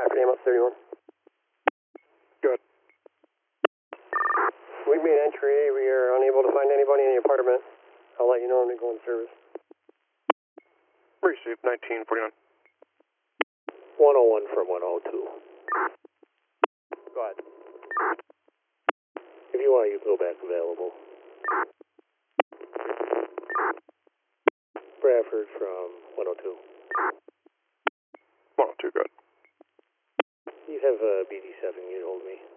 Bradford, AM up 31. Good. We made entry. We are unable to find anybody in the apartment. I'll let you know when we go in service. Received 1949. 101 from 102. Go ahead. If you want, you can go back available. Bradford from 102. 102, good. You have a BD7, you'd hold me.